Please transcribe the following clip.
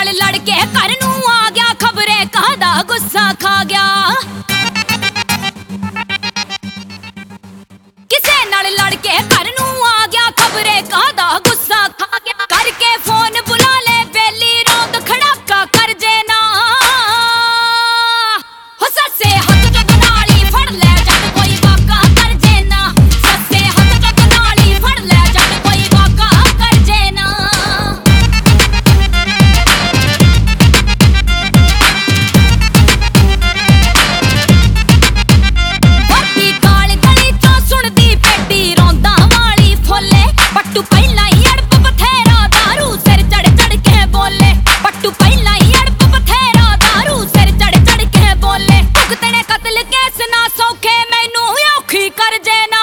नाल लड़ के घर नूं आ गया, खबरे कहदा गुस्सा खा गया। किसे नाल लड़ के घर नूं आ गया, खबरे कहदा गुस्सा खा गया। करके फोन बुला ले बेली रौंद खड़ाका कर जे ना, हो सस्से हथ जग नाल ही फड़ ले जद कोई वाका कर जे ना। सस्से हथ जग नाल ही फड़ ले जद कोई वाका कर जे ना। वर्दी काल गली चों सुणदी पेटी रौंदा वाली फुल्ले। पट्टू पहिलां ही अड़प बथेरा दारू सिर चढ़ चढ़ के बोले। पट्टू पहिलां ही अड़प बथेरा दारू सिर चढ़ चढ़ के बोले। भुगतने कत्ल केस ना सौखे मैनू औखी कर जे ना।